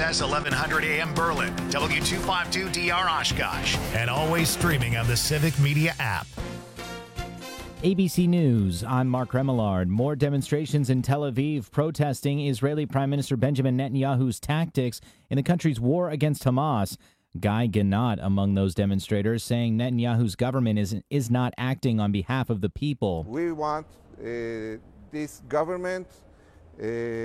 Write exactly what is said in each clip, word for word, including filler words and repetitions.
S eleven hundred A M Berlin, W two fifty-two D R Oshkosh, and always streaming on the Civic Media app. A B C News, I'm Mark Remillard. More demonstrations in Tel Aviv protesting Israeli Prime Minister Benjamin Netanyahu's tactics in the country's war against Hamas. Guy Gannat among those demonstrators, saying Netanyahu's government is, is not acting on behalf of the people. We want uh, this government uh,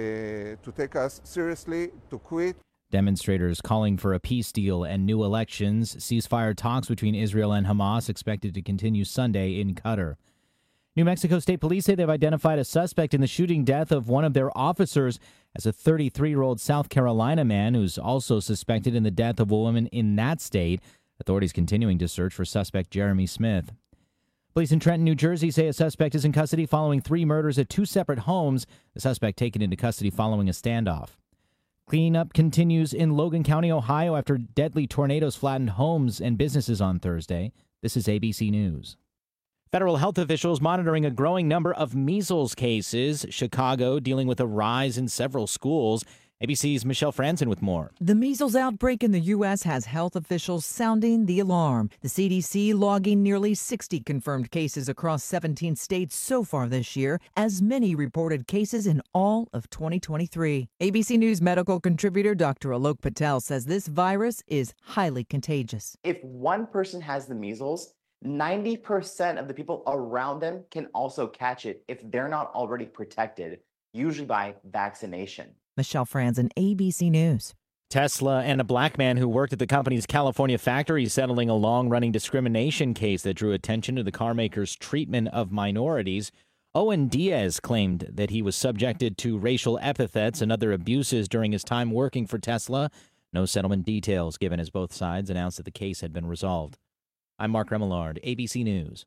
to take us seriously, to quit. Demonstrators calling for a peace deal and new elections. Ceasefire talks between Israel and Hamas expected to continue Sunday in Qatar. New Mexico State Police say they've identified a suspect in the shooting death of one of their officers as a thirty-three-year-old South Carolina man who's also suspected in the death of a woman in that state. Authorities continuing to search for suspect Jeremy Smith. Police in Trenton, New Jersey say a suspect is in custody following three murders at two separate homes. The suspect taken into custody following a standoff. Cleanup continues in Logan County, Ohio after deadly tornadoes flattened homes and businesses on Thursday. This is A B C News. Federal health officials monitoring a growing number of measles cases. Chicago dealing with a rise in several schools. A B C's Michelle Franzen with more. The measles outbreak in the U S has health officials sounding the alarm. The C D C logging nearly sixty confirmed cases across seventeen states so far this year, as many reported cases in all of twenty twenty-three. A B C News medical contributor Doctor Alok Patel says this virus is highly contagious. If one person has the measles, ninety percent of the people around them can also catch it if they're not already protected, usually by vaccination. Michelle Franzen, A B C News. Tesla and a black man who worked at the company's California factory settling a long-running discrimination case that drew attention to the carmaker's treatment of minorities. Owen Diaz claimed that he was subjected to racial epithets and other abuses during his time working for Tesla. No settlement details given as both sides announced that the case had been resolved. I'm Mark Remillard, A B C News.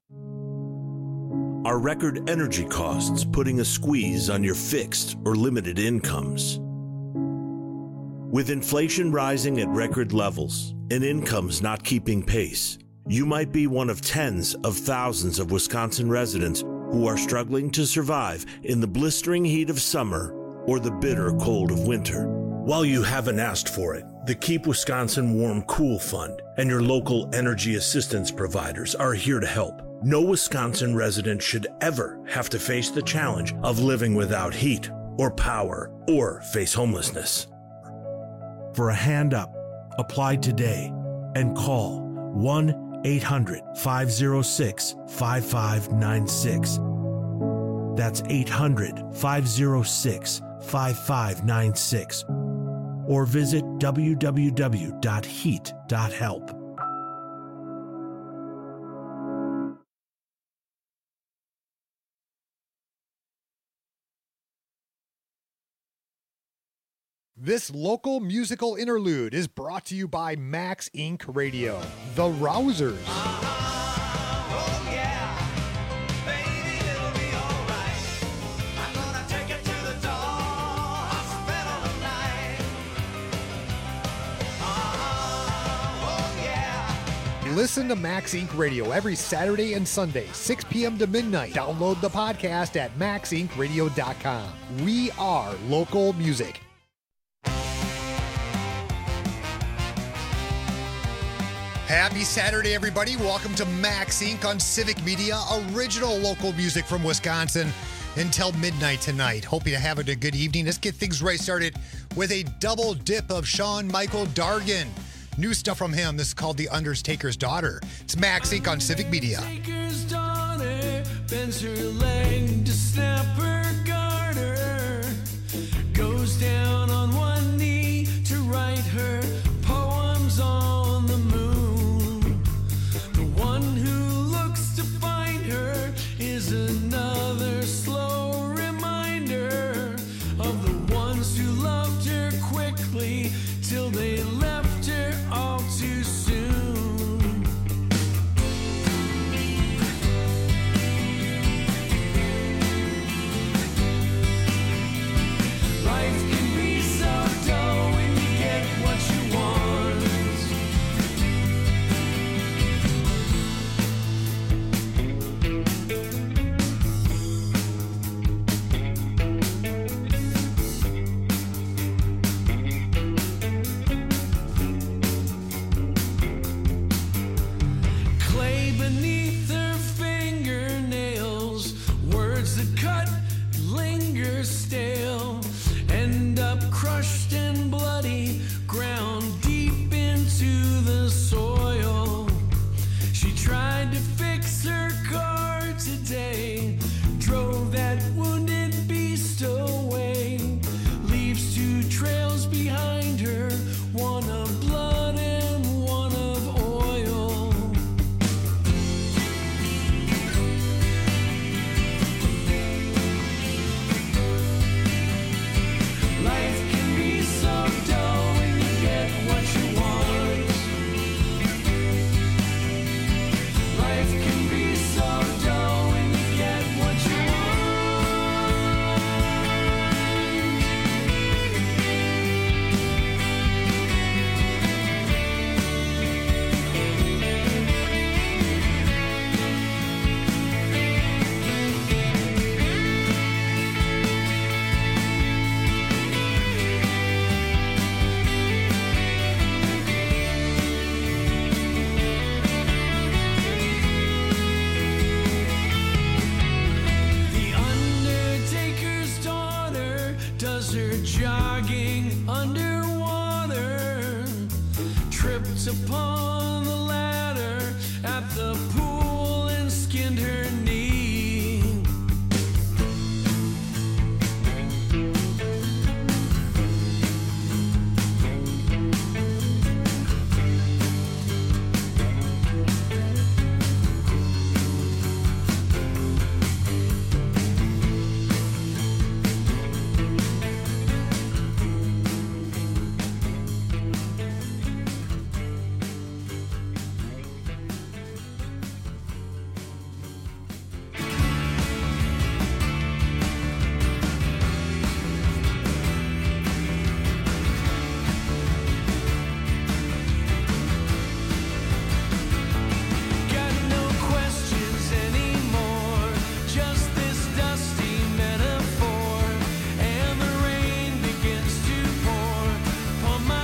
Are record energy costs putting a squeeze on your fixed or limited incomes? With inflation rising at record levels and incomes not keeping pace, you might be one of tens of thousands of Wisconsin residents who are struggling to survive in the blistering heat of summer or the bitter cold of winter. While you haven't asked for it, the Keep Wisconsin Warm Cool Fund and your local energy assistance providers are here to help. No Wisconsin resident should ever have to face the challenge of living without heat or power or face homelessness. For a hand up, apply today and call one eight hundred, five oh six, five five nine six. That's eight hundred, five oh six, five five nine six. Or visit w w w dot heat dot help. This local musical interlude is brought to you by Max Incorporated. Radio, The Rousers. Listen to Max Incorporated. Radio every Saturday and Sunday, six p.m. to midnight. Download the podcast at max inc radio dot com. We are local music. Happy Saturday, everybody. Welcome to Max Incorporated on Civic Media, original local music from Wisconsin until midnight tonight. Hoping to have a good evening. Let's get things right started with a double dip of Sean Michael Dargan. New stuff from him. This is called The Undertaker's Daughter. It's Max Incorporated on Civic Media. Undertaker's daughter bends her leg to snap her garter, goes down on one knee to write her poems on the moon. The one who looks to find her is another slow reminder of the ones who loved her quickly till they left her all too soon. Life can be so dull when you get what you want. Stepped upon the ladder at the pool and skinned her knee. Got no questions anymore, just this dusty metaphor. And the rain begins to pour upon my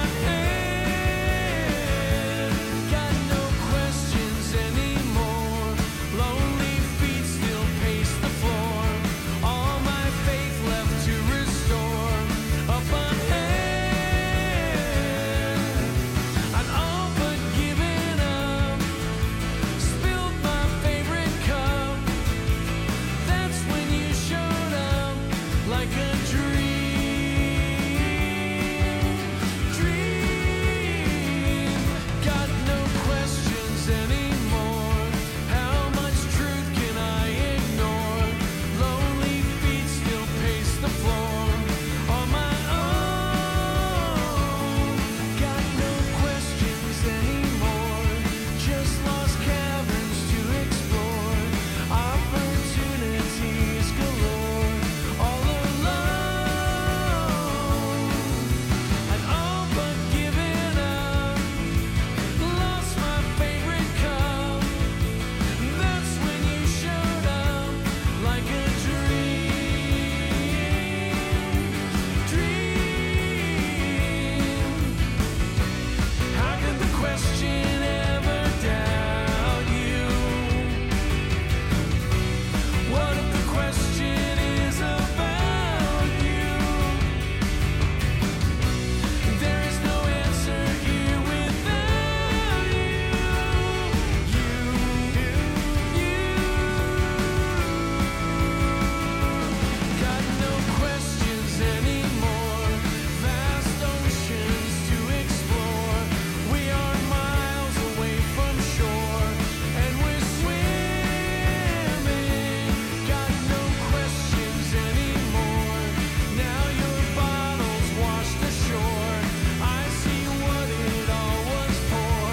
head. Got no questions anymore, lonely feet still pace the floor. All my faith left to restore up ahead. I'd all but given up, spilled my favorite cup. That's when you showed up like a dream. Dream. Got no questions anymore. How much truth can I ignore? Lonely feet still pace the floor on my own. Got no questions anymore. Just lost caverns to explore. Opportunities galore. All alone. And all but given up. Lost my favorite cup. That's when you showed up like a dream. Dream. How could the question ever doubt you? What if the question is about you? There is no answer here without you. You, you, got no questions anymore. Vast oceans to explore. We are miles away from shore, and we're swimming. Got no questions anymore. Now your bottles washed ashore. I see what it all was for.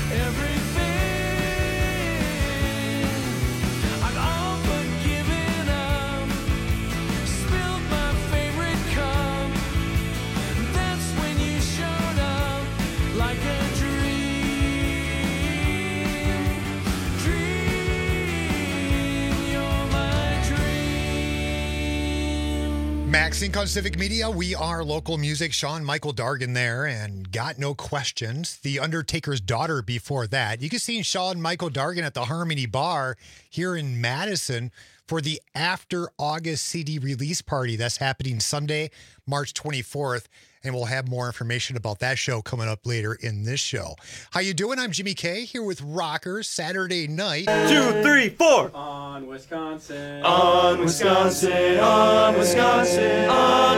Everything. I'd all but given up. Spilled my favorite cup. That's when you showed up like a dream. Dream. You're my dream. Max Inc on Civic Media. We are local music. Sean Michael Dargan there, and Got No Questions. The Undertaker's Daughter before that. You can see Sean Michael Dargan at the Harmony Bar here in Madison for the After August C D release party. That's happening Sunday, March twenty-fourth. And we'll have more information about that show coming up later in this show. How you doing? I'm Jimmy K here with Rockers Saturday night. Two, three, four. On Wisconsin. On Wisconsin. On Wisconsin. On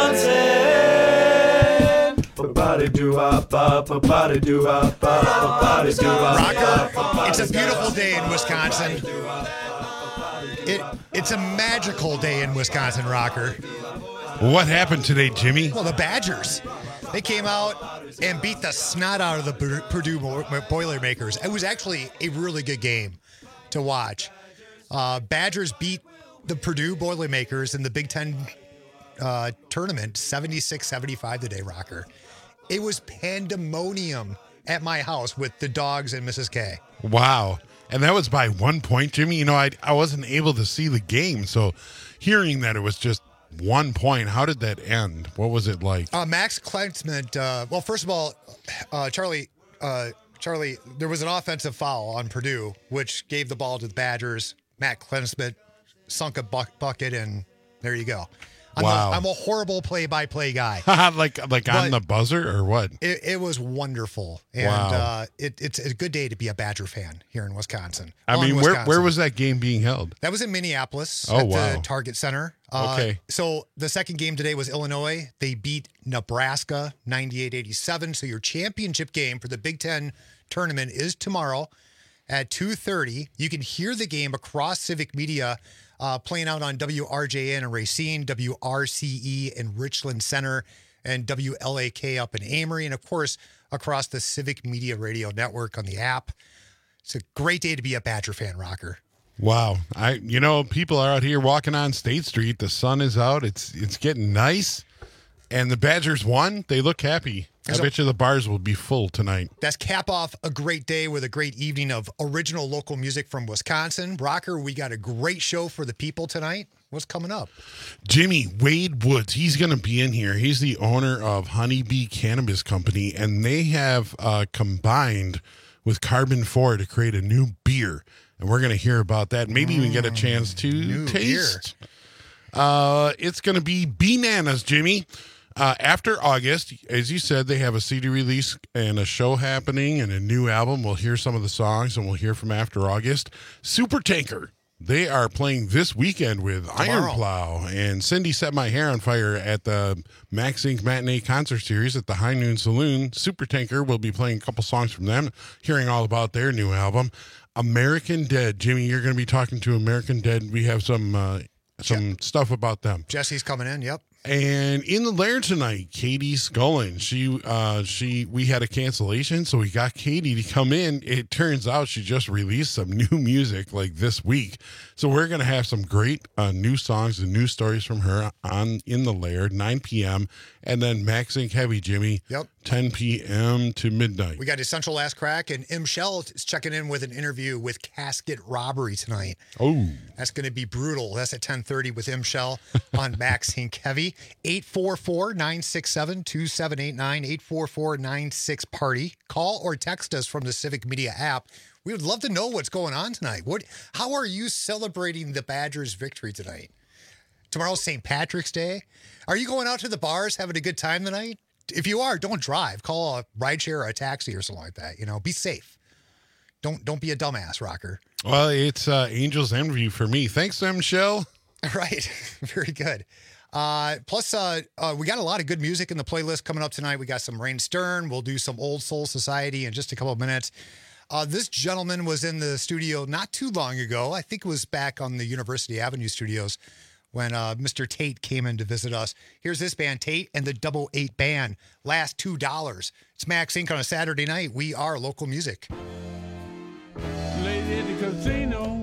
Wisconsin. Ba-ba-da-doo-ah-ba, ba-ba-da-doo-ah-ba, ba-ba-da-doo-ah-ba. Rocker, it's a beautiful day in Wisconsin. It, it's a magical day in Wisconsin, Rocker. What happened today, Jimmy? Well, the Badgers. They came out and beat the snot out of the Purdue Boilermakers. It was actually a really good game to watch. Uh, Badgers beat the Purdue Boilermakers in the Big Ten uh, tournament seventy-six seventy-five today, Rocker. It was pandemonium at my house with the dogs and Missus K. Wow. And that was by one point, Jimmy. You know, I I wasn't able to see the game, so hearing that it was just one point, how did that end? What was it like? Uh, Max Kleinsmith, uh, well, first of all, uh, Charlie, uh, Charlie, there was an offensive foul on Purdue, which gave the ball to the Badgers. Matt Kleinsmith sunk a buck- bucket, and there you go. I'm, Wow. a, I'm a horrible play-by-play guy. like like on But- the buzzer or what? It, it was wonderful, and Wow. uh, it, it's a good day to be a Badger fan here in Wisconsin. I On mean, where Wisconsin. where was that game being held? That was in Minneapolis Oh, at wow. the Target Center. Uh, Okay. So the second game today was Illinois. They beat Nebraska ninety-eight eighty-seven. So your championship game for the Big Ten tournament is tomorrow at two thirty. You can hear the game across Civic Media uh, playing out on W R J N in Racine, W R C E in Richland Center, and W L A K up in Amory, and of course across the Civic Media Radio Network on the app. It's a great day to be a Badger fan, Rocker. Wow. I you know, people are out here walking on State Street. The sun is out. It's it's getting nice. And the Badgers won. They look happy. I So- bet you the bars will be full tonight. That's cap off a great day with a great evening of original local music from Wisconsin. Rocker, we got a great show for the people tonight. What's coming up? Jimmy Wade Woods, he's going to be in here. He's the owner of Honeybee Cannabis Company, and they have uh, combined with Carbon four to create a new beer. And we're going to hear about that. Maybe even get a chance to new taste. Uh, it's going to be Bananas, Jimmy. Uh, after August, as you said, they have a C D release and a show happening and a new album. We'll hear some of the songs, and we'll hear from After August. Super Tanker, they are playing this weekend with Iron Tomorrow. Plow. And Cindy Set My Hair on Fire at the Max Inc Matinee Concert Series at the High Noon Saloon. Super Tanker will be playing a couple songs from them, hearing all about their new album. American Dead. Jimmy, you're going to be talking to American Dead. We have some uh, some stuff about them. Jesse's coming in. Yep. And in the lair tonight, Katie Scullin. She, uh, she, we had a cancellation, so we got Katie to come in. It turns out she just released some new music like this week, so we're gonna have some great uh, new songs and new stories from her on in the lair, nine p.m. and then Max Inc Heavy, Jimmy. Yep. ten p.m. to midnight. We got Essential Last Crack, and M. Shell is checking in with an interview with Casket Robbery tonight. Oh, That's going to be brutal. That's at ten thirty with M. Shell on Max Inc Heavy. eight four four, nine six seven, two seven eight nine, eight four four, nine six party. Call or text us from the Civic Media app. We would love to know what's going on tonight. What? How are you celebrating the Badgers' victory tonight? Tomorrow's Saint Patrick's Day. Are you going out to the bars, having a good time tonight? If you are, don't drive. Call a rideshare or a taxi or something like that. You know, be safe. Don't don't be a dumbass, Rocker. well, it's uh, Angel's Envy for me. Thanks, M. Shell. Right. Very good. Uh, plus, uh, uh, we got a lot of good music in the playlist coming up tonight. We got some Rain Stern. We'll do some Old Soul Society in just a couple of minutes. Uh, this gentleman was in the studio not too long ago. I think it was back on the University Avenue studios when uh, Mister Tate came in to visit us. Here's this band, Tate and the Double Eight Band. Last two dollars. It's Max Inc on a Saturday night. We are local music. Lady at the casino,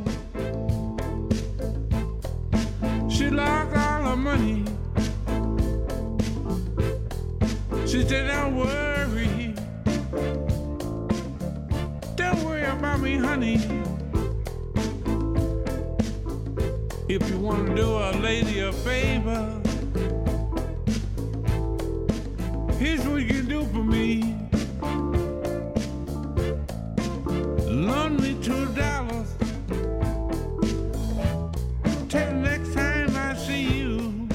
she lost all her money. She said, don't worry, don't worry about me, honey. If you want to do a lady a favor, here's what you can do for me. Loan me two dollars till the next time I see you.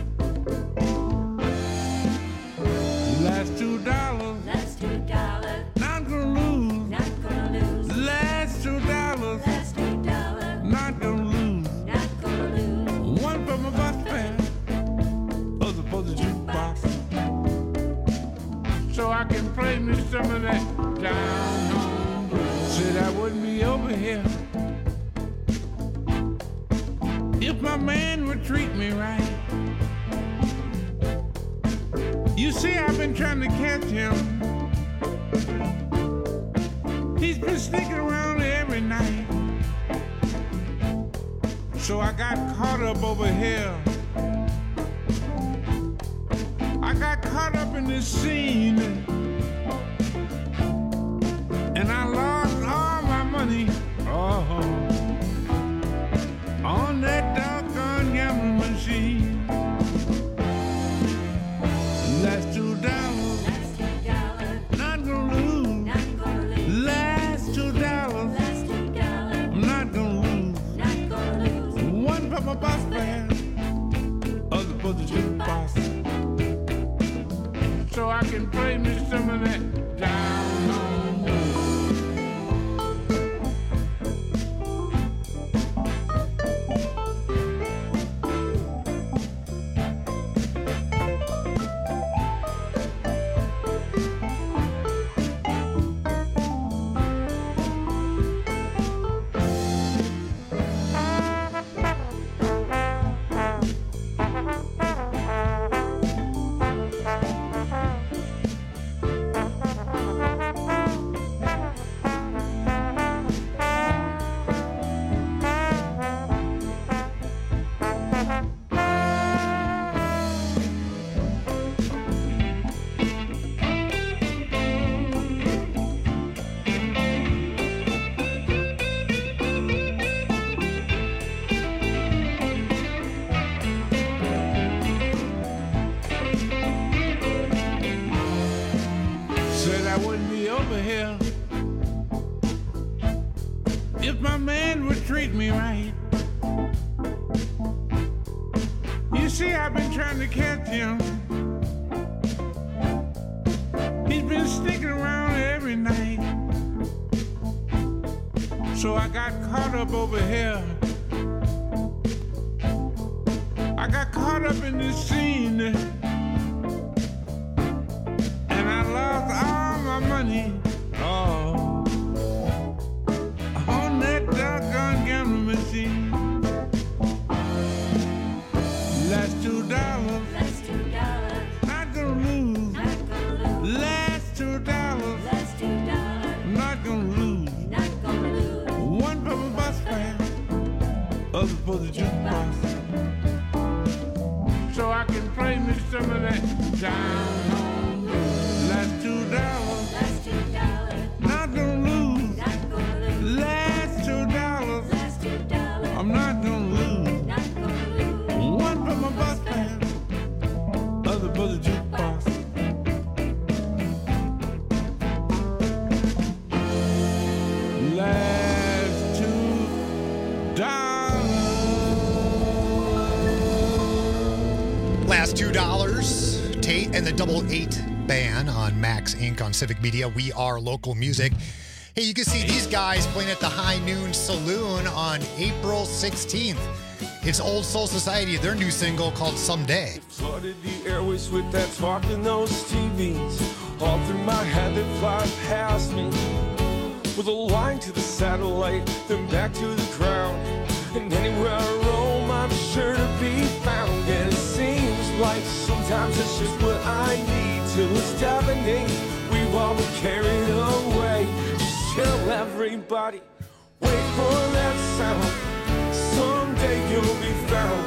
Last two dollars, Last two dollars, not gonna lose. not gonna lose. Last two dollars, Last two dollars, not gonna lose. not gonna lose. One for my bus fare, other for the jukebox, so I can play me some of that down home blues. Said I wouldn't be over here if my man would treat me right. You see, I've been trying to catch him. He's been sneaking around every night. So I got caught up over here. I got caught up in this scene, and I lost all my money. Oh, on that doggone gambling machine. Last two dollars, Last two dollars, not gonna lose. not gonna lose. Last two dollars, Last two dollars, I'm not gonna lose. not gonna lose. One for my bus fare, other for the Said I wouldn't be over here if my man would treat me right. You see, I've been trying to catch him. He's been sticking around every night. So I got caught up over here. I got caught up in this scene. And I lost all my money. Oh, on that doggone gambling machine. Last two dollars. Last two dollars. Not gonna lose. Not gonna lose. Last two dollars. Last two dollars. Not gonna lose. Not gonna lose. One for the bus fare, other for the jukebox. So I can play me some of that down home blues. Last two dollars. Last two dollars. Not gonna lose. Not gonna lose. Last two dollars. Last two dollars. I'm not gonna lose. Not gonna lose. One for my bus fare, other for the jukebox. Last two dollars. Last two dollars. Tate and the Double Eight Band on Max Incorporated on Civic Media. We are local music. Hey, you can see these guys playing at the High Noon Saloon on April sixteenth. It's Old Soul Society, their new single called Someday. Flooded the airways with that talk and those T Vs. All through my head that fly past me. With a line to the satellite, then back to the ground. And anywhere I roam, I'm sure to be found. And it seems like sometimes it's just what I need till it's deafening. We've all been carried away. Just chill, everybody. Wait for that sound. Someday you'll be found.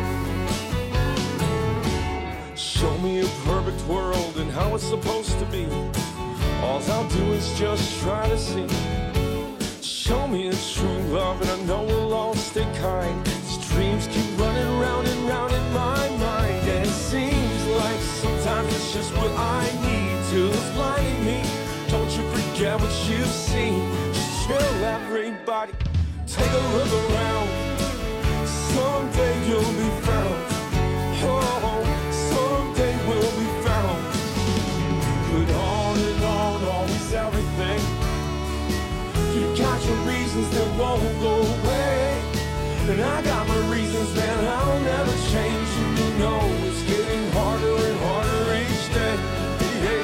Show me a perfect world and how it's supposed to be. All I'll do is just try to see. Show me a true love and I know we'll all stay kind. These dreams keep running round and round in my mind. And it seems like sometimes it's just what I need till it's blinding me. Don't you forget what you've seen. Just chill, everybody. Take a look around. Someday you'll be found. Oh, someday we'll be found. But on and on, always everything. You got your reasons that won't go away. And I got my reasons that I'll never change. And you know it's getting harder and harder each day. Yeah.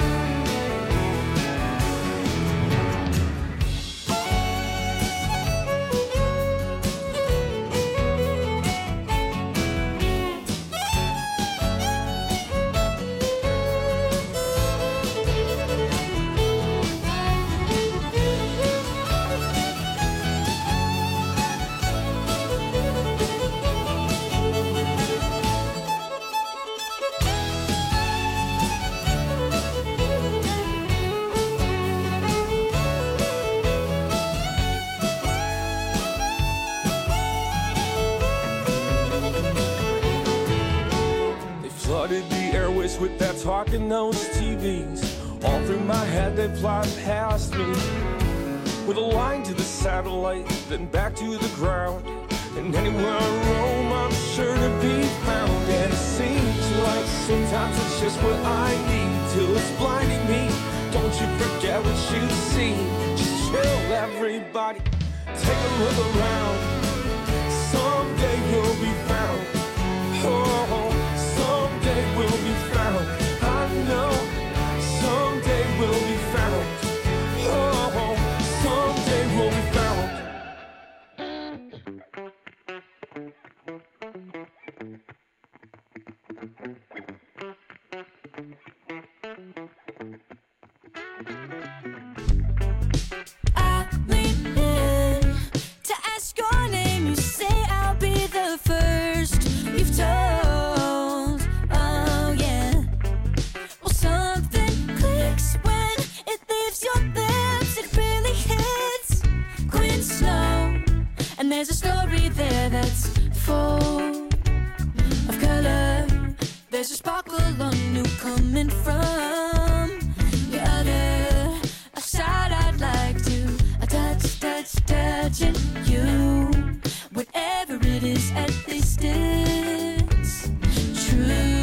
Flooded the airways with that talk and those T Vs. All through my head they fly past me. With a line to the satellite, then back to the ground. And anywhere I roam, I'm sure to be found. And it seems like sometimes it's just what I need till it's blinding me. Don't you forget what you see. Just chill, everybody. Take a look around. Someday you'll be found. Oh, someday we'll be found. I know someday we'll be found. Oh, someday we'll be found. I lean in to ask your name. You say I'll be the first you've told. Oh yeah. Well, something clicks when it leaves your lips. It really hits. Queen Snow, and there's a story there that's full of color. There's a sparkle on you coming from the other it is at least it's true.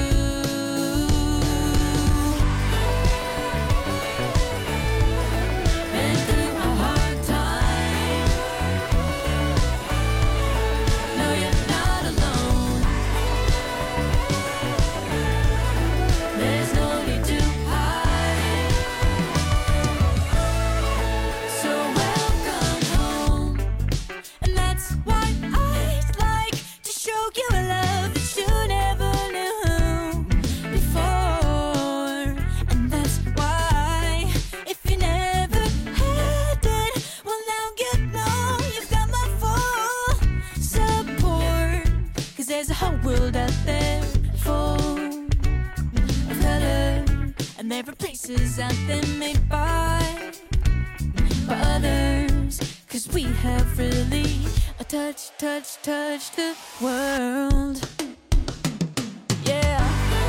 Been through a hard time. No, you're not alone. There's no need to hide. So welcome home. And that's why I'd like to show you a love that you never knew before. And that's why, if you never had it, well now you know you've got my full support. 'Cause there's a whole world out there full of color, and there are places out there made by by others. 'Cause we have really a touch, touch, touch the world. Yeah.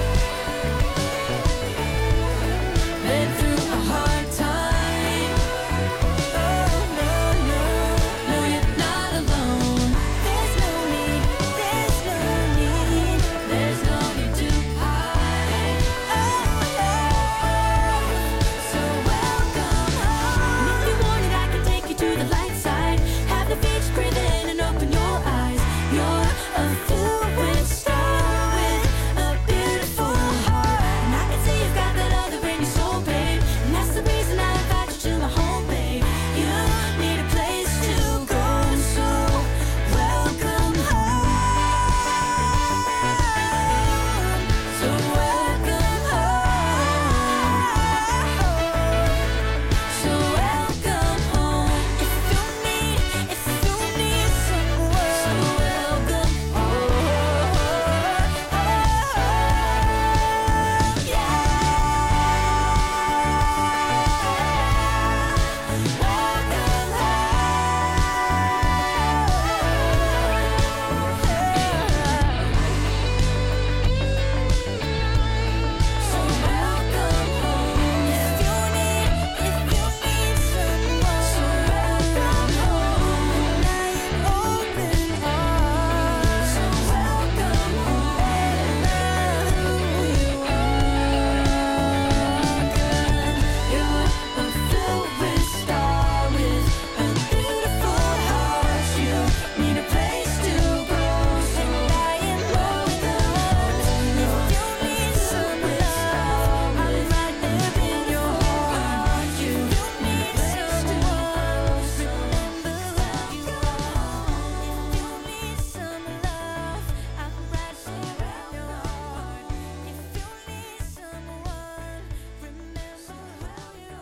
Been through a hard time. Oh, no, no, no, you're not alone. There's no need, there's no need, there's no need to hide. Oh, oh, so welcome home. And if you want it, I can take you to the light side. Have the beach, breathe in and open your eyes. You're a fluid star with a beautiful heart. And I can see you've got that other in your soul, babe. And that's the reason I invite you to my home, babe. You need a place to go, so welcome home. So welcome home. So welcome home. If you need, if you need someone, so welcome home. So welcome home. If you need, if you need someone, so welcome home. I am open heart. So welcome home. Who you are, girl. You're a fluid star with a beautiful heart. You need a place to go, so I am open. If you need some love, I'm right there in your heart. You need someone, remember where you are. If you need some love, I'm right there in your heart. If you need someone, remember where you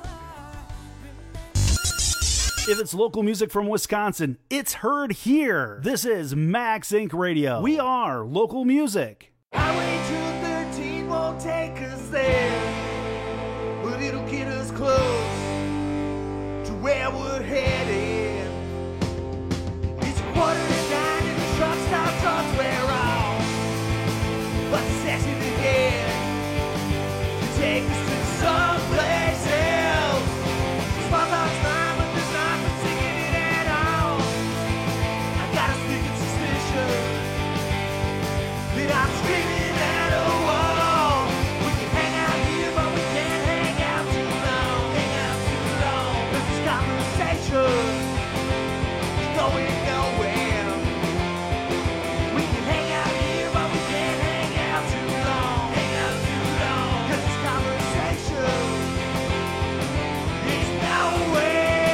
are. If it's local music from Wisconsin, it's heard here. This is Max Inc Radio. We are local music. Highway two thirteen won't take us there, but it'll get us close to where we're headed. It's a quarter to nine and the truck stop trucks wear off, but the session again to take us to someplace else. Small talk's fine, but there's nothing singing it at all. I got a sneaking suspicion that I'm screaming at a wall. We can hang out here, but we can't hang out too long. Hang out too long. 'Cause this conversation is going nowhere. We can hang out here, but we can't hang out too long. Hang out too long. 'Cause this conversation is nowhere.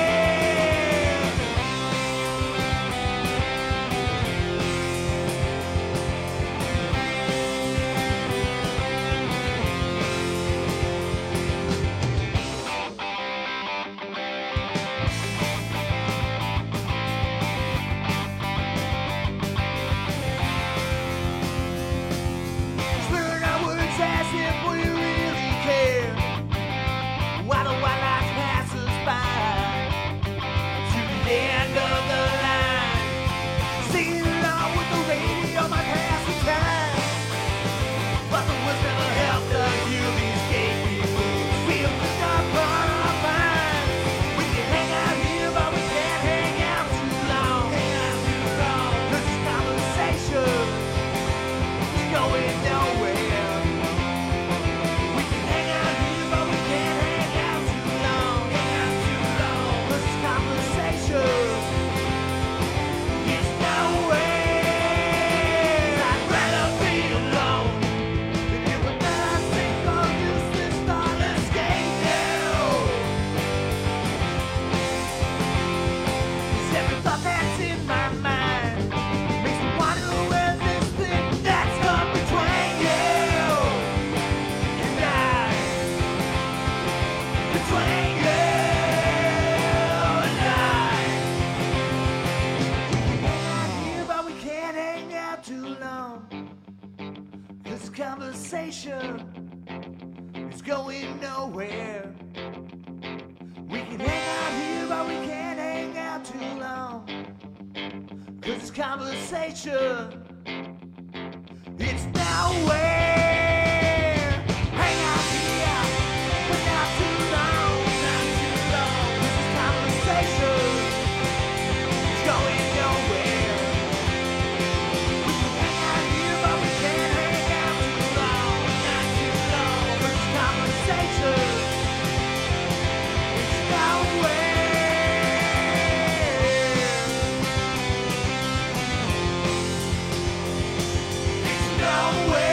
Slurring our words as if we really care. Why the white lights pass us by to the end of the line? Singing along with the radio might pass the time, but the words never helped us heal these gate people. Feel the dark on our minds. We can hang out this conversation. It's nowhere. Hang out here, but not too long, not too long. This conversation is going nowhere. We can hang out here, but we can't hang out too long, not too long. This conversation is nowhere. It's nowhere.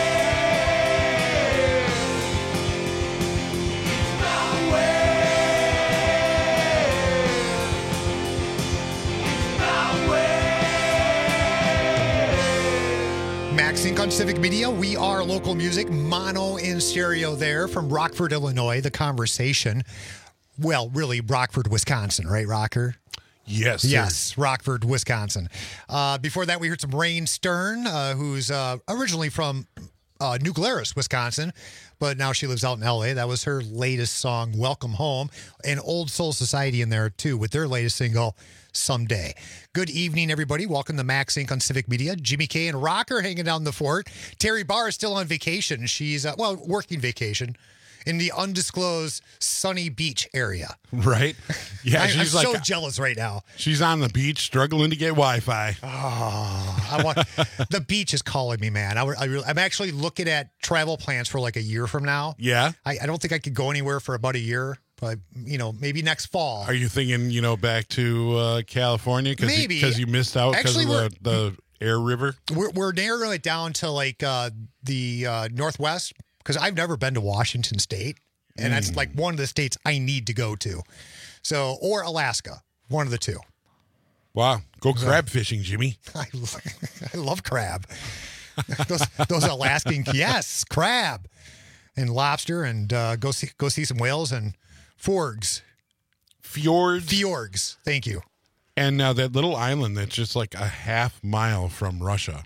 MaxSync on Civic Media. We are local music, mono in stereo there from Rockford, Illinois. The conversation. Well, really, Rockford, Wisconsin, right, Rocker? Yes. sir. Yes, Rockford, Wisconsin. Uh, before that, we heard some Rain Stern, uh, who's uh, originally from uh, New Glarus, Wisconsin, but now she lives out in L A. That was her latest song, Welcome Home, and Old Soul Society in there, too, with their latest single, Someday. Good evening, everybody. Welcome to MaxSync on Civic Media. Jimmy K and Rocker hanging down the fort. Terry Barr is still on vacation. She's, uh, well, working vacation in the undisclosed Sunny Beach area. Right? Yeah, I, she's I'm like so jealous right now. She's on the beach struggling to get Wi-Fi. Oh, I want the beach is calling me, man. I, I really, I'm actually looking at travel plans for like a year from now. Yeah? I, I don't think I could go anywhere for about a year, but you know, maybe next fall. Are you thinking, you know, back to uh, California? Cause Maybe. Because you, missed out because of Actually, the, the Air River? We're, we're narrowing it down to like uh, the uh, Northwest because I've never been to Washington State. And that's like one of the states I need to go to. So, or Alaska, one of the two. Wow. Go crab fishing, Jimmy. I, I love crab. those, those Alaskan, yes, crab and lobster, and uh, go see go see some whales and forgs. Fjords. Fjords. Thank you. And now that little island that's just like a half mile from Russia.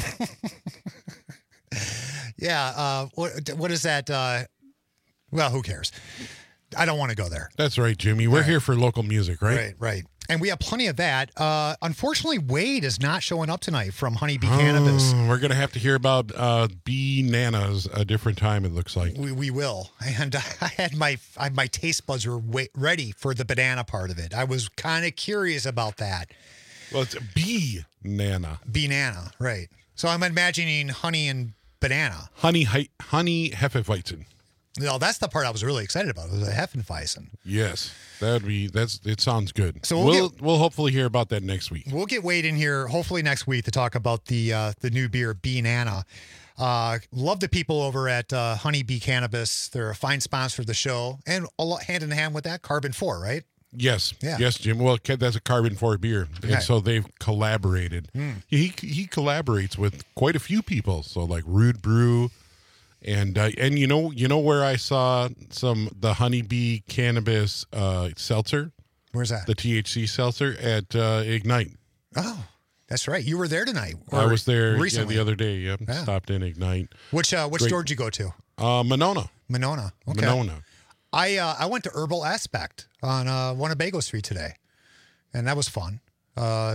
Yeah. Uh, what what is that? Uh, well, who cares? I don't want to go there. That's right, Jimmy. We're right. here for local music, right? Right, right. And we have plenty of that. Uh, unfortunately, Wade is not showing up tonight from Honeybee oh, Cannabis. We're going to have to hear about uh, bee nanas a different time, it looks like. We, we will. And I had my I, my taste buds were wait, ready for the banana part of it. I was kind of curious about that. Well, it's a bee nana. Bee nana, right. So I'm imagining honey and banana. Honey, honey Hefeweizen. No, that's the part I was really excited about. It was a Hefeweizen. Yes, that would be. That's. It sounds good. So we'll we'll, get, we'll hopefully hear about that next week. We'll get Wade in here hopefully next week to talk about the uh, the new beer Bee Nana. Uh, love the people over at uh, Honeybee Cannabis. They're a fine sponsor of the show, and a lot, hand in hand with that, Carbon Four, right? Yes. Yeah. Yes, Jim. Well, that's a Carbon Four beer, and yeah. so they've collaborated. Mm. He he collaborates with quite a few people. So like Rude Brew. And uh, and you know you know where I saw some the Honeybee Cannabis uh, seltzer? Where's that? The T H C seltzer at uh, Ignite. Oh, that's right. You were there tonight. I was there recently. Yeah, the other day. Yep. Yeah. Stopped in Ignite. Which uh, which Great. store did you go to? Uh, Monona. Monona. Okay. Monona. I uh, I went to Herbal Aspect on uh, Winnebago Street today, and that was fun. Uh,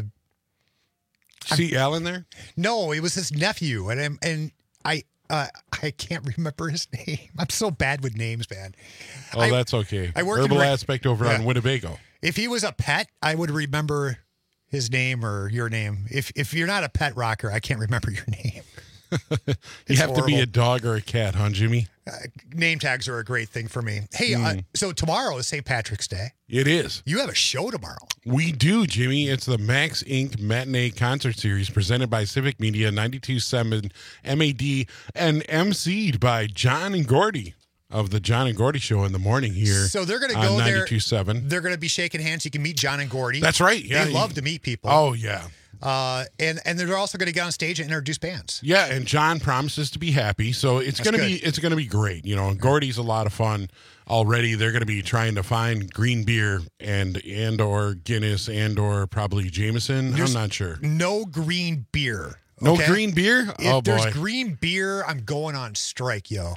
See Alan there? No, it was his nephew, and and I. Uh, I can't remember his name. I'm so bad with names, man. Oh, I, that's okay. I work Herbal in, Aspect over yeah. on Winnebago. If he was a pet, I would remember his name or your name. If if you're not a pet rocker, I can't remember your name. You have horrible. to be a dog or a cat, huh, Jimmy? Uh, name tags are a great thing for me. Hey, mm. uh, so tomorrow is Saint Patrick's Day. It is. You have a show tomorrow. We do, Jimmy. It's the Max Incorporated Matinee Concert Series presented by Civic Media, ninety-two point seven M A D, and emceed by John and Gordy of the John and Gordy Show in the morning here. So they're going to go there. ninety-two point seven. They're going to be shaking hands. You can meet John and Gordy. That's right. Yeah, they love to meet people. Oh, yeah. Uh, and and they're also going to get on stage and introduce bands. Yeah, and John promises to be happy, so it's going to be it's going to be great. You know, and Gordy's a lot of fun already. They're going to be trying to find green beer and and or Guinness and or probably Jameson. There's I'm not sure. No green beer. No okay? green beer. If oh there's boy. green beer, I'm going on strike, yo.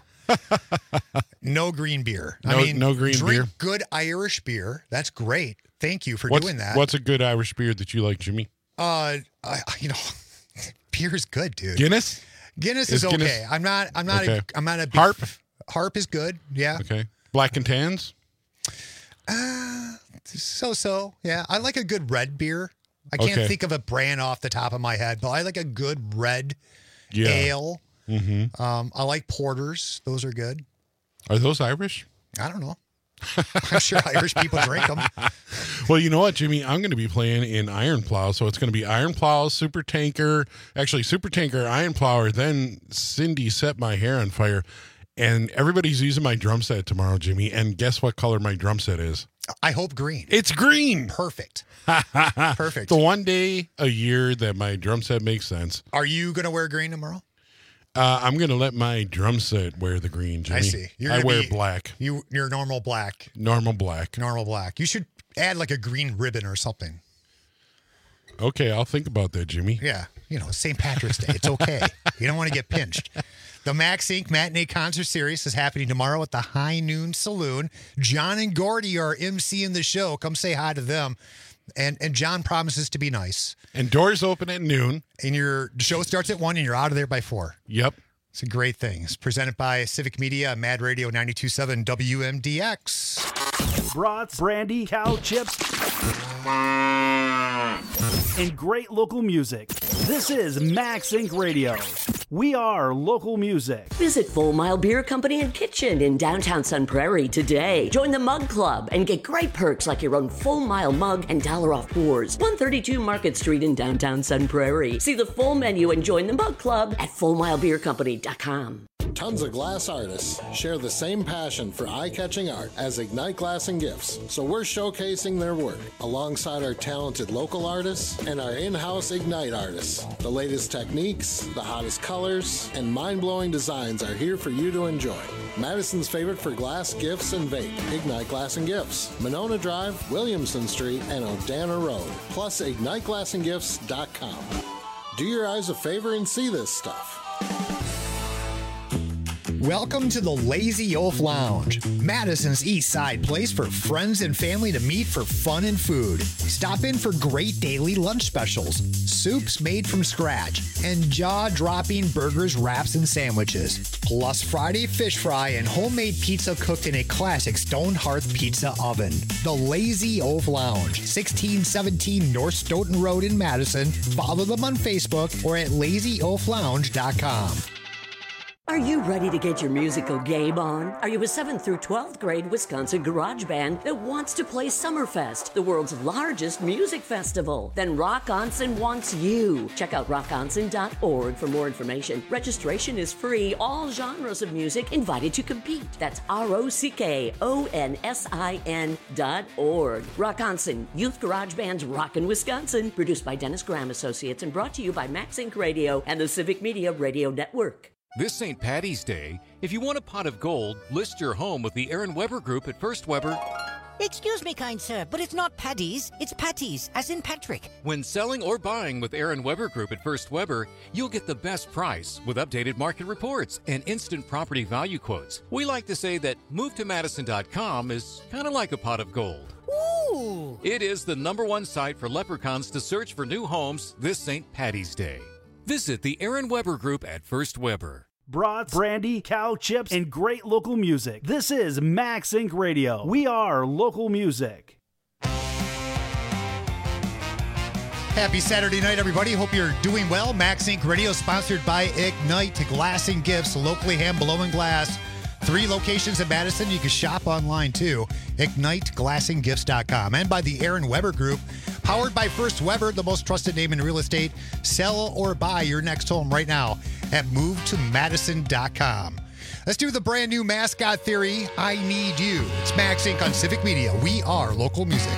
No green beer. No, I mean, no green drink beer. Good Irish beer. That's great. Thank you for what's, doing that. What's a good Irish beer that you like, Jimmy? Uh, I, you know, beer is good, dude. Guinness? Guinness Is is, okay. Guinness- I'm not. I'm not. Okay. A, I'm not a big, Harp? Harp is good. Yeah. Okay. Black and Tans? Uh, so so. Yeah. I like a good red beer. I can't Okay. think of a brand off the top of my head, but I like a good red Yeah. ale. Mm-hmm. Um, I like porters. Those are good. Are those Irish? I don't know. I'm sure Irish people drink them. Well, you know what, Jimmy? I'm going to be playing in Iron Plow, so it's going to be Iron Plow, Super Tanker, actually Super Tanker, Iron Plower. Then Cindy set my hair on fire, and everybody's using my drum set tomorrow, Jimmy. And guess what color my drum set is? I hope green. It's green. Perfect. Perfect. The one day a year that my drum set makes sense. Are you going to wear green tomorrow? Uh, I'm going to let my drum set wear the green, Jimmy. I see. You're I gonna wear be- black. You, you're normal black. Normal black. Normal black. You should add like a green ribbon or something. Okay, I'll think about that, Jimmy. Yeah. You know, Saint Patrick's Day. It's okay. You don't want to get pinched. The Max Incorporated. Matinee Concert Series is happening tomorrow at the High Noon Saloon. John and Gordy are emceeing the show. Come say hi to them. And and John promises to be nice. And doors open at noon. And your show starts at one and you're out of there by four. Yep. It's a great thing. It's presented by Civic Media, Mad Radio ninety-two point seven W M D X. Brats, brandy, cow chips, and great local music. This is Max Incorporated Radio. We are local music. Visit Full Mile Beer Company and Kitchen in downtown Sun Prairie today. Join the Mug Club and get great perks like your own Full Mile mug and dollar off pours. one thirty-two Market Street in downtown Sun Prairie. See the full menu and join the Mug Club at full mile beer company dot com. Tons of glass artists share the same passion for eye-catching art as Ignite Glass and Gifts, so we're showcasing their work alongside our talented local artists and our in-house Ignite artists. The latest techniques, the hottest colors, and mind-blowing designs are here for you to enjoy. Madison's favorite for glass, gifts, and vape, Ignite Glass and Gifts, Monona Drive, Williamson Street, and Odana Road, plus ignite glass and gifts dot com. Do your eyes a favor and see this stuff. Welcome to the Lazy Oaf Lounge, Madison's East Side place for friends and family to meet for fun and food. Stop in for great daily lunch specials, soups made from scratch, and jaw-dropping burgers, wraps, and sandwiches. Plus Friday fish fry and homemade pizza cooked in a classic stone hearth pizza oven. The Lazy Oaf Lounge, sixteen seventeen North Stoughton Road in Madison. Follow them on Facebook or at lazy oaf lounge dot com. Are you ready to get your musical game on? Are you a seventh through twelfth grade Wisconsin garage band that wants to play Summerfest, the world's largest music festival? Then Rock Onsen wants you. Check out rock onsen dot org for more information. Registration is free. All genres of music invited to compete. That's R O C K O N S I N dot org. Rock Onsen, Youth Garage Band's Rockin' Wisconsin. Produced by Dennis Graham Associates and brought to you by Max Incorporated Radio and the Civic Media Radio Network. This Saint Patty's Day, if you want a pot of gold, list your home with the Aaron Weber Group at First Weber. Excuse me, kind sir, but it's not Paddy's, it's Patty's, as in Patrick. When selling or buying with Aaron Weber Group at First Weber, you'll get the best price with updated market reports and instant property value quotes. We like to say that move to madison dot com is kind of like a pot of gold. Ooh! It is the number one site for leprechauns to search for new homes this Saint Patty's Day. Visit the Aaron Weber Group at First Weber. Brats, brandy, cow chips, and great local music. This is Max Incorporated Radio. We are local music. Happy Saturday night, everybody. Hope you're doing well. Max Incorporated Radio, sponsored by Ignite Glass and Gifts, locally hand blowing glass. Three locations in Madison. You can shop online too. ignite glass and gifts dot com. And by the Aaron Weber Group, powered by First Weber, the most trusted name in real estate. Sell or buy your next home right now at move to madison dot com. Let's do the brand new mascot theory. I need you. It's Max Incorporated on Civic Media. We are local music.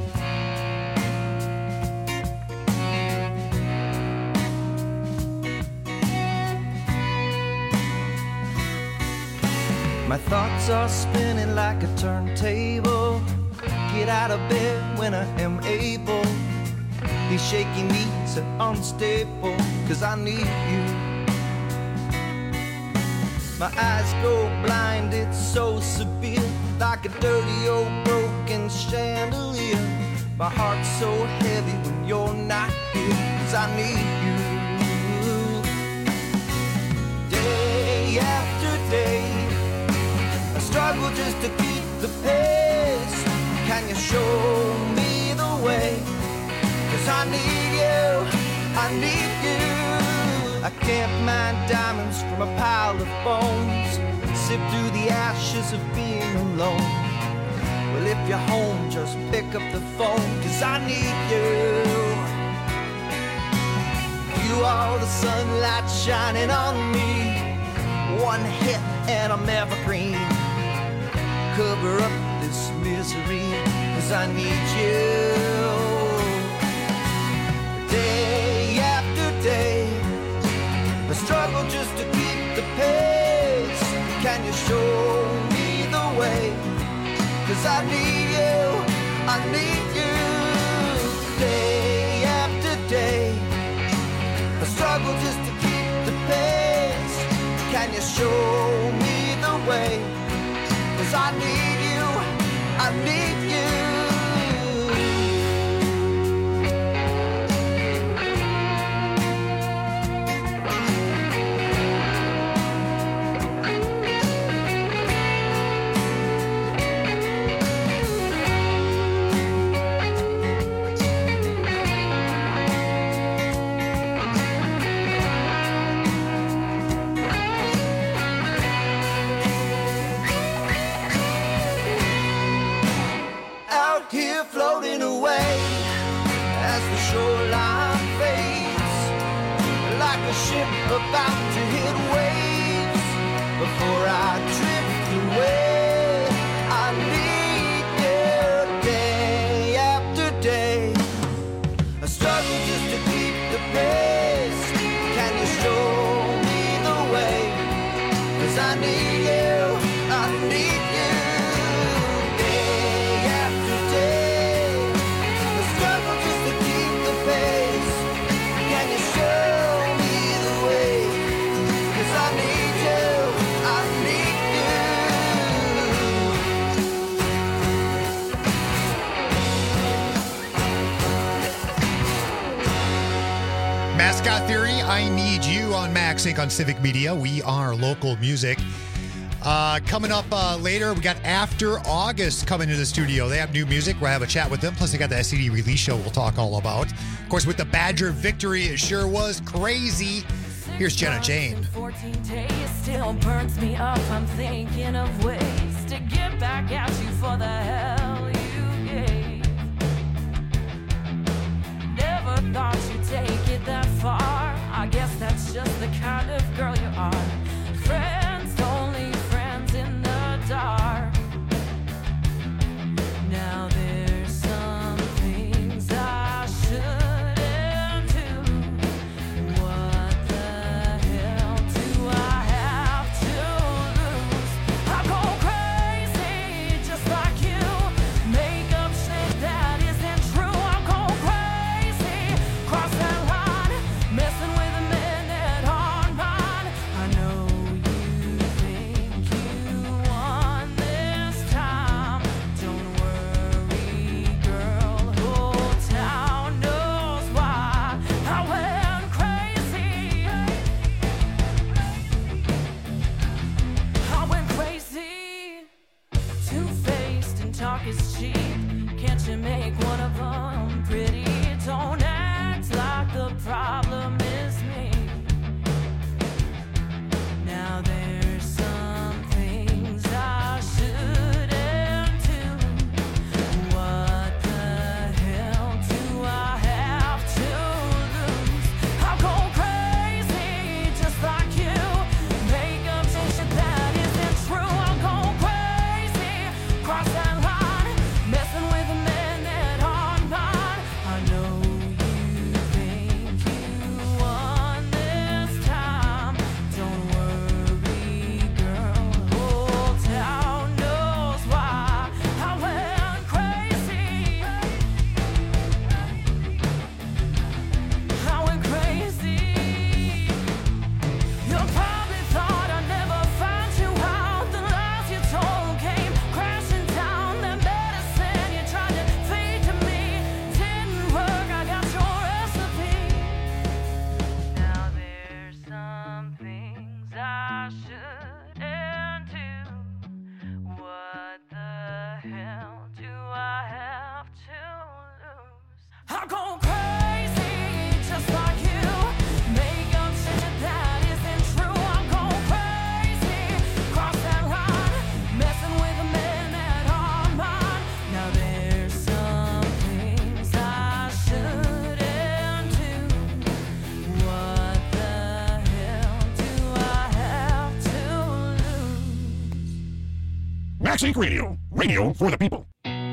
My thoughts are spinning like a turntable. Get out of bed when I am able. These shaky knees are unstable, cause I need you. My eyes go blind, it's so severe, like a dirty old broken chandelier. My heart's so heavy when you're not here. cause I need you. Day after day, I struggle just to keep the pace. Can you show me the way? Cause I need you, I need you. I can't mine diamonds from a pile of bones, sip through the ashes of being alone. Well, if you're home, just pick up the phone, cause I need you. You are the sunlight shining on me. One hit and I'm evergreen. Cover up this misery, cause I need you. Day after day, I struggle just to keep the pace. Can you show me the way? Cause I need you, I need you. Day after day, I struggle just to keep the pace. Can you show me the way? Cause I need you, I need you. Here floating away as the shoreline fades, like a ship about to hit waves. Before I drift away, I need you. Day after day, I struggle just to keep the pace. Can you show me the way? Cause I need you, I need you. Mascot Theory, I Need You on Max Inc on Civic Media. We are local music. Uh, coming up uh, later, we got After August coming to the studio. They have new music. We'll have a chat with them. Plus, they got the S C D release show we'll talk all about. Of course, with the Badger victory, it sure was crazy. Here's Jenna Jane. fourteen days still burns me up. I'm thinking of ways to get back at you for the hell you gave. Never thought you'd take it that far. I guess that's just the kind of girl you are. Friends, only friends in the dark. Now there's some things I shouldn't do. What the hell do I have to lose? I go crazy just like you. Make up shit that isn't true. I go crazy, cross that line, messing with a minute on mine. I know you think you won this time. Don't worry, girl, whole town knows why I went crazy. I went crazy. Two-faced and talk is cheap. Can't you make one of them pretty? Don't act like the problem is me. Now there's some things I shouldn't do. What the hell do I have to lose? I'll go crazy just like you. Make up shit that isn't true. I'll go crazy, cross that line, messing with a minute on mine. I know you think you Max Inc Radio. Radio for the people.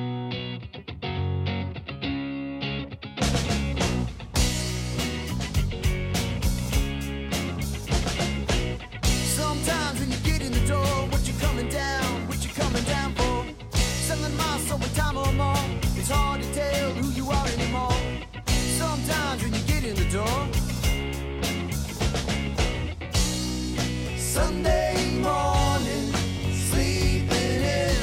Sometimes when you get in the door, what you coming down, what you coming down for? Selling my soul with time or more. It's hard to tell who you are anymore. Sometimes when you get in the door. Sunday morning, sleeping in.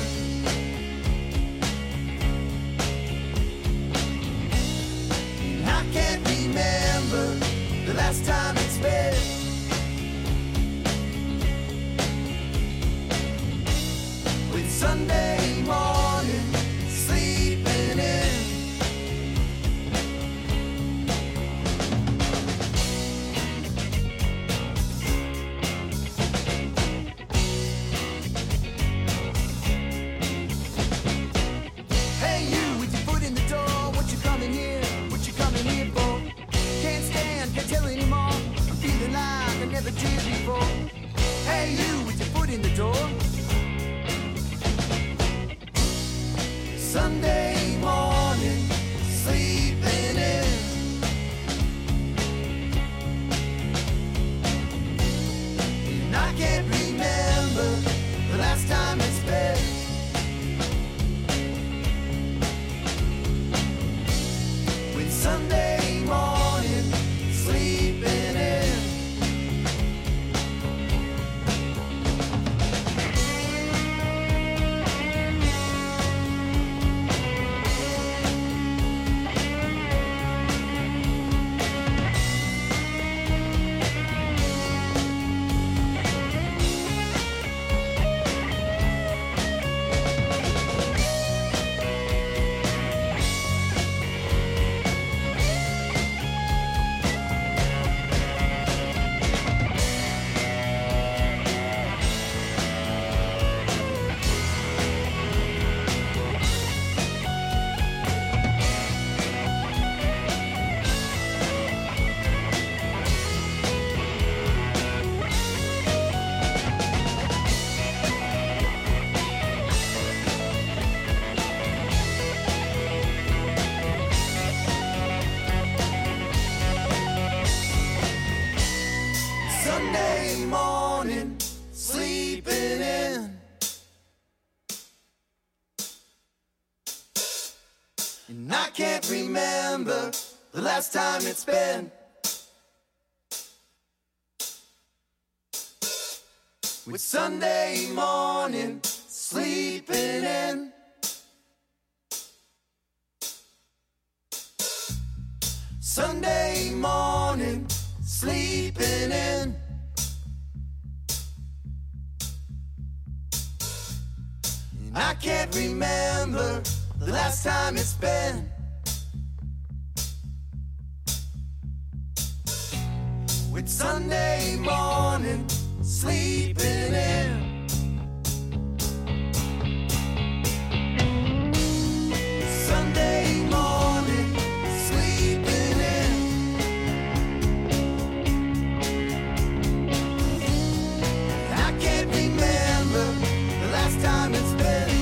And I can't remember the last time it's been. With Sunday morning, sleeping in. Hey you, with your foot in the door, what you coming here? What you coming here for? Can't stand, can't tell anymore. I'm feeling like I never did before. Hey you, with your foot in the door. Sunday morning, sleeping in. And I can't remember the last time it's been. With Sunday morning, sleeping in. Sunday morning, sleeping in. And I can't remember the last time it's been. With Sunday morning, sleeping in. Sunday morning, sleeping in. And I can't remember the last time it's been. With Sunday morning, sleeping in. Sunday morning, sleeping in. I can't remember the last time it's been.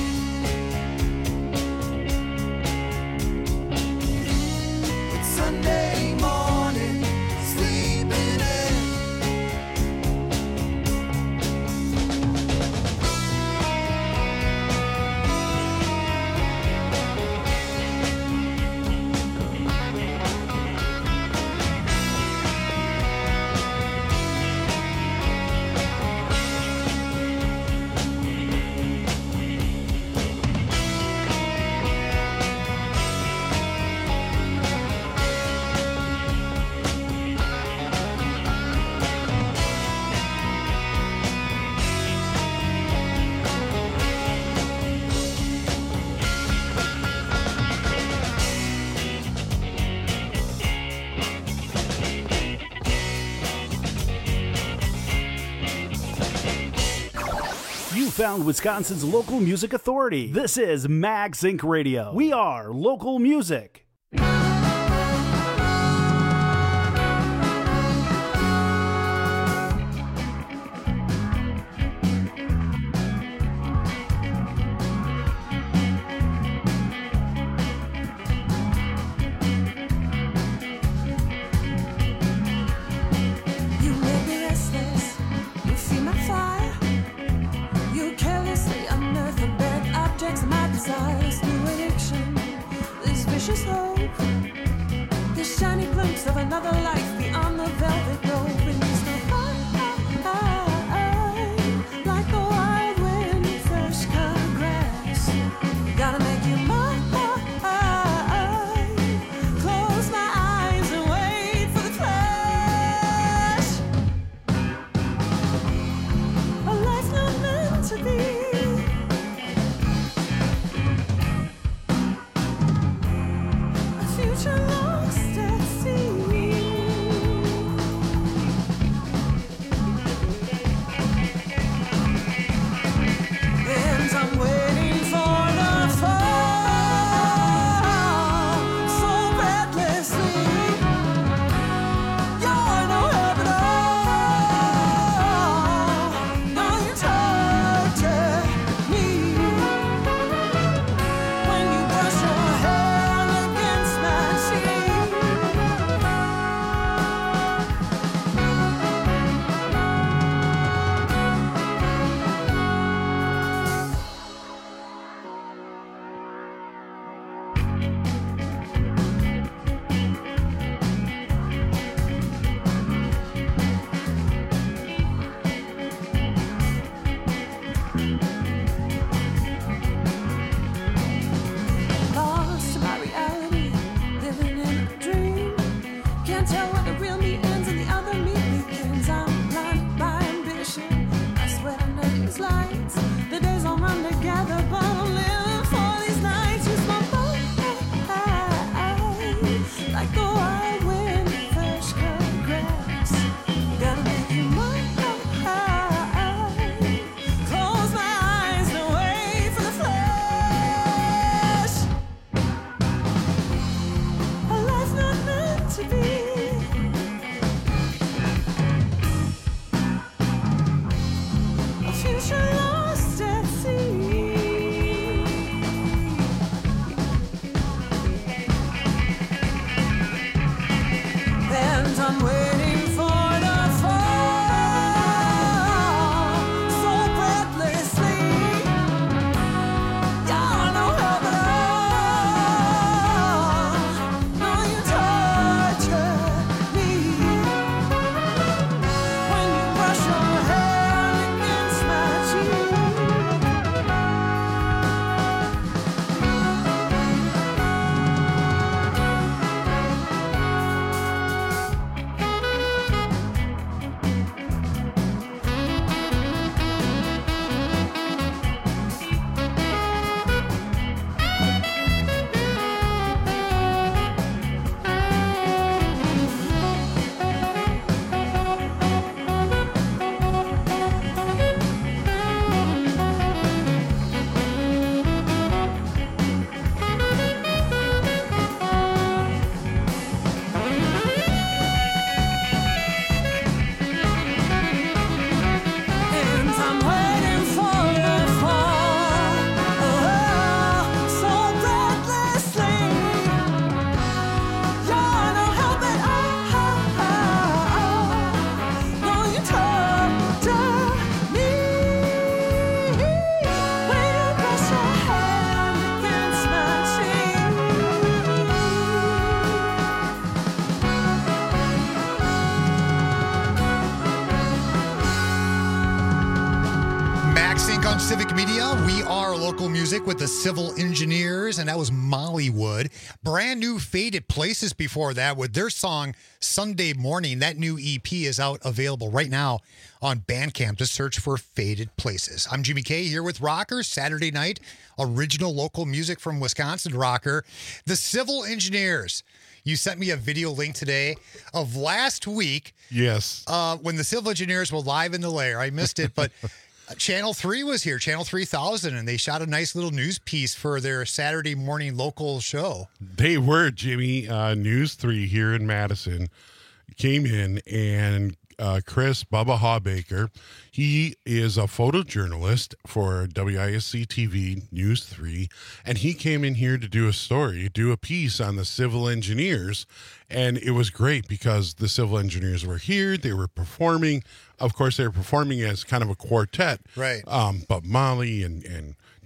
With Sunday morning, sleeping in. You found Wisconsin's local music authority. This is Max Inc Radio. We are local music. precious hope, the shiny glimpse of another life beyond the velvet rope. And you still fly like the wild wind in fresh cut grass. Gotta make you mine. Close my eyes and wait for the flash. A life not meant to be. A future lost at sea. And I'm waiting for the fall, so breathlessly. You're no help at all. No, you torture me when you brush your hand against my cheek. Lost in my reality, living in a dream. Can't tell where the real me ends and the other me begins. I'm blinded by ambition. I swear to know these lights. The days all run together, but I'm living for these nights. Use my boat like the wild wind, fresh cut grass. Gotta make you mine. Close my eyes and wait for the flash. A life not meant to be. A future lost at sea. And I'm waiting for the fall, so breathlessly. You're no help at all. No, you torture me when you brush your hand against my cheek. And I'm waiting for the fall, oh, so breathlessly. You're no help at all. No, you torture me when you brush your hand against my cheek. Max Inc. on Civic Media. We are local music with the Civil Engineers, and that was Mollywood. Brand new Faded Places before that with their song Sunday Morning. That new E P is out, available right now on Bandcamp. Just search for Faded Places. I'm Jimmy K here with Rocker, Saturday night, original local music from Wisconsin Rocker. The Civil Engineers. You sent me a video link today of last week. Yes. Uh, when the Civil Engineers were live in the lair. I missed it, but Channel three was here, Channel three thousand, and they shot a nice little news piece for their Saturday morning local show. They were, Jimmy. Uh, News three here in Madison came in, and uh, Chris Bubba Hawbaker, he is a photojournalist for W I S C T V News three, and he came in here to do a story, do a piece on the civil engineers, and it was great because the civil engineers were here, they were performing. Of course, they were performing as kind of a quartet. Right. Um, but Molly and, and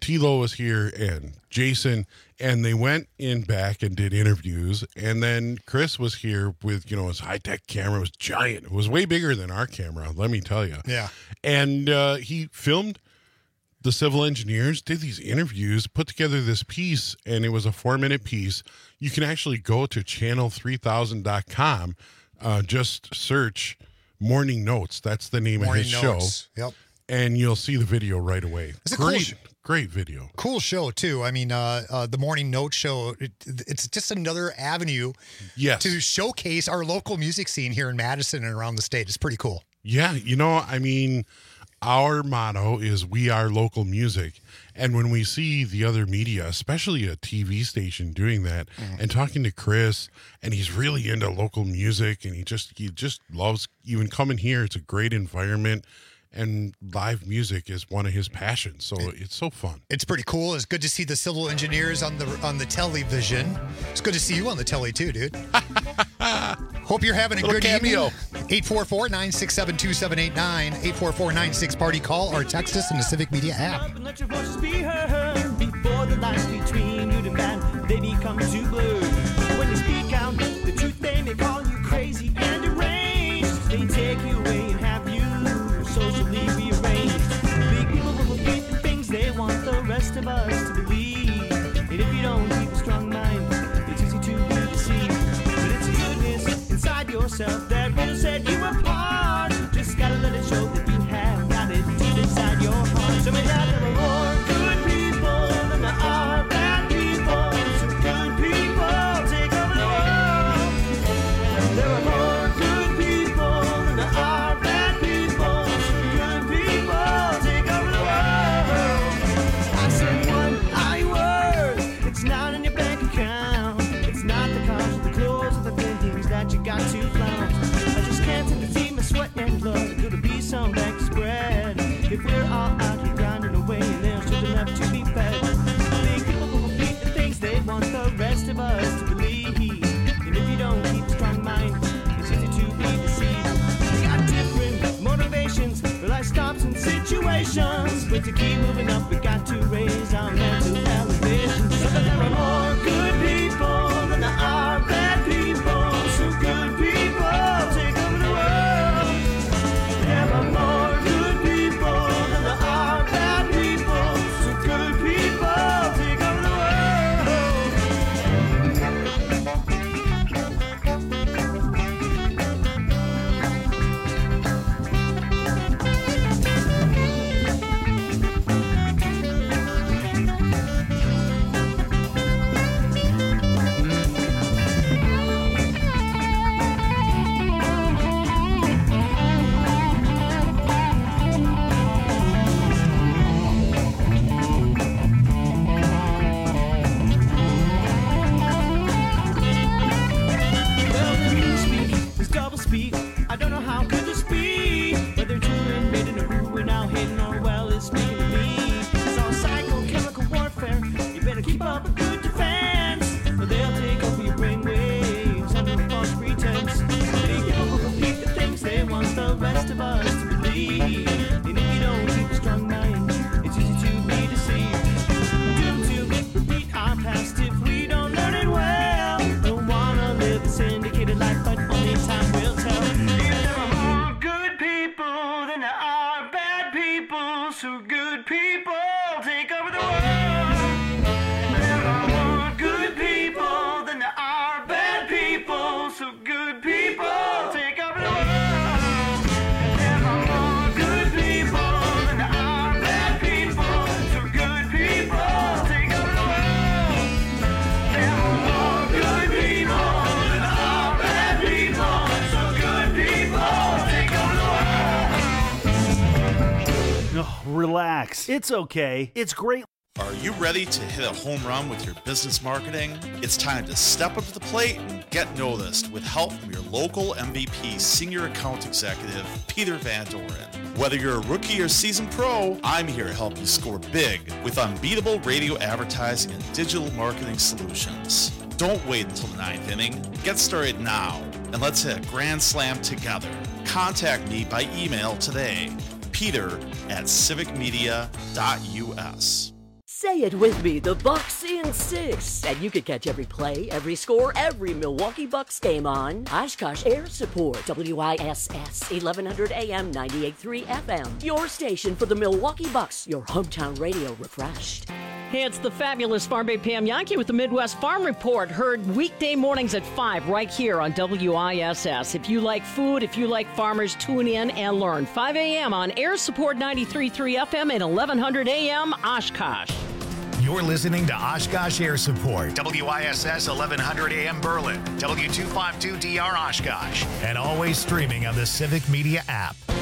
T-Lo was here and Jason, and they went in back and did interviews. And then Chris was here with, you know, his high-tech camera. It was giant. It was way bigger than our camera, let me tell you. Yeah. And uh, he filmed the civil engineers, did these interviews, put together this piece, and it was a four-minute piece. You can actually go to channel three thousand dot com, uh, just search Morning Notes. That's the name Morning of his Notes. show. Yep. And you'll see the video right away. It's a great, cool sh- great video. Cool show, too. I mean, uh, uh, the Morning Note show, it, it's just another avenue yes. to showcase our local music scene here in Madison and around the state. It's pretty cool. Yeah, you know, I mean, our motto is we are local music. And when we see the other media, especially a T V station doing that mm. and talking to Chris, and he's really into local music, and he just he just loves even coming here. It's a great environment, and live music is one of his passions. So it, it's so fun. It's pretty cool. It's good to see the civil engineers on the on the television. It's good to see you on the telly too, dude. Hope you're having a Little good cameo. evening. eight four four, nine six seven, two seven eight nine, eight four four, nine six party call, or text us in the Civic Media app. Let your voices be heard before the lines between you and man, they become too blurred. When they speak out the truth, they may call you crazy and deranged. They take you away and have you socially rearranged. Big people will repeat the things they want the rest of us to believe. And if you don't keep a strong mind, it's easy to be deceived. But it's goodness inside yourself that will set you apart. Just gotta let it show that you have got it deep inside your heart. So may that there are more good people than there are bad people. So good people take over the world. There are more good people than there are bad people. So good people take over the world. I said one I word. It's not in your bank account. It's not the cars or the clothes or the things that you got to flaunt. I just can't seem to see my sweat and blood. Could it be some back spread? If we're all out here grinding away and there's just enough to be fed. Big people will repeat the things they want the rest of us to believe. And if you don't keep a strong mind, it's easy to be deceived. We got different motivations for life stops and situations. But to keep moving up, we got to raise our mental elevation. So that there are more good people than there are bad people. So good people take over the world. There are more good people than there are bad people. So good people take over the Well, the newspeak is double speak. I don't know how could this be. Whether touring, made in a ruin, now hidden, or well, it's speaking to me. It's all psychochemical warfare. You better keep up a good defense, or they'll take over your brainwaves under a false pretense. Big people will repeat the things they want the rest of us to believe. And if you don't keep a strong mind, it's easy to be deceived. Doomed to repeat our past if we don't learn it well. Don't wanna live a syndicated life, but only time will tell. If there are more good people than there are bad people, so good people take over the world. There are more good people than there are bad people, so good people take over the world. There are more good people than there are bad people, so good people take over the world. There are more good people than there are bad people, so good people take over the world. Oh, relax. It's okay. It's great. Are you ready to hit a home run with your business marketing? It's time to step up to the plate and get noticed with help from your local M V P Senior Account Executive, Peter Van Doren. Whether you're a rookie or seasoned pro, I'm here to help you score big with unbeatable radio advertising and digital marketing solutions. Don't wait until the ninth inning. Get started now, and let's hit a grand slam together. Contact me by email today, peter at civic media dot u s. Say it with me, the Bucks in six. And you can catch every play, every score, every Milwaukee Bucks game on Oshkosh Air Support, W I S S, eleven hundred A M, ninety-eight point three F M. Your station for the Milwaukee Bucks, your hometown radio refreshed. Hey, it's the fabulous Farm Bay Pam Yankee with the Midwest Farm Report, heard weekday mornings at five right here on W I S S. If you like food, if you like farmers, tune in and learn. five A M on Air Support ninety-three point three F M and eleven hundred A M Oshkosh. You're listening to Oshkosh Air Support, W I S S eleven hundred A M Berlin, W two fifty-two D R Oshkosh, and always streaming on the Civic Media app.